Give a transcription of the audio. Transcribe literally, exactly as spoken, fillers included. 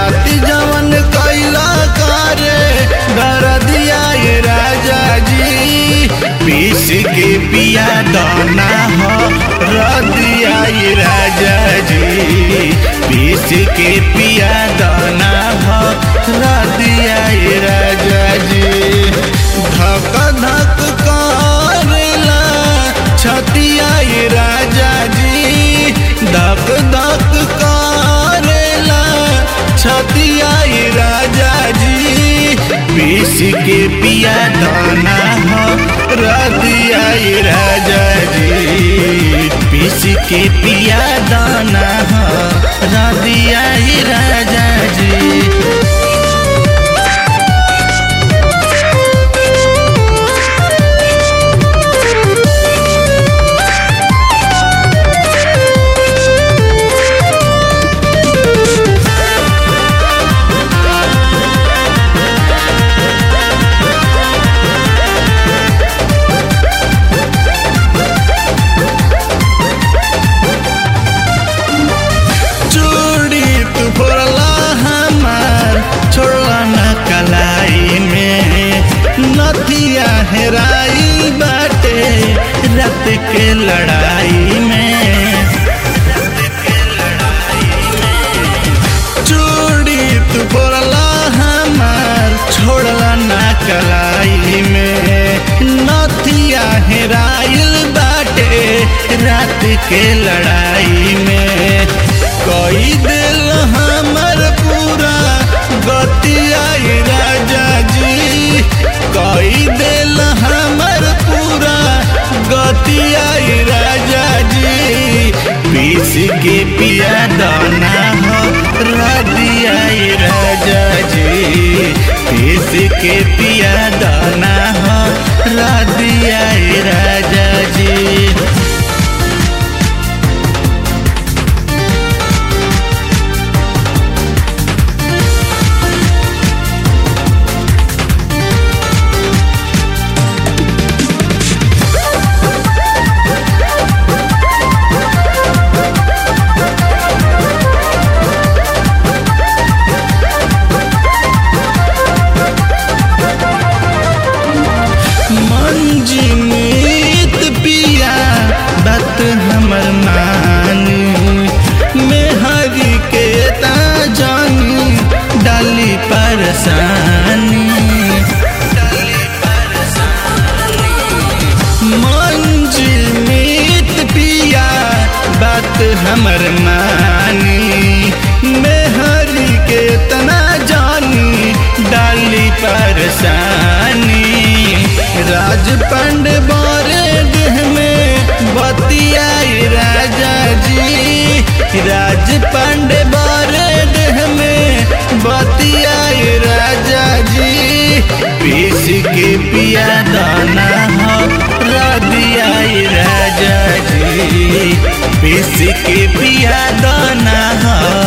राती जवन कैला करे दरदिया ये राजा जी पीस के पिया दाना हो रदिया ये राजा जी पीस के पिया दाना हो रदिया ये राजा जी धक धक करेला छतिया ये राजा जी धक धक करेला छतिया ये राजा जी पीस के पिया दाना हो रदिया ये राजा जी पीस के पिया दाना हो रदिया ये राजा जी। हेराई बाटे रात के लड़ाई में चूड़ी तू बोला हमार छोड़ला ना कलाई में नथिया हेराइल बाटे रात के लड़ाई में कोई दिल हमर पूरा गतिया राजा जी कोई दिल हमर पूरा गतिया राजा जी पीस के पिया दाना हो रदिया राजा जी पीस के पिया दाना हो रदिया राजा जी। हमर मानी मेहरी के ता जानी डाली परेशानी मंजी मीत पिया बात हमर मानी मेहरी के तना जानी डाली परेशानी राज पंड बारे देह में बतिया राजा जी राज पांडे बारे देह में बतिया राजा जी पीस के पिया दाना हो रदिया राजा जी पीस के पिया दाना हो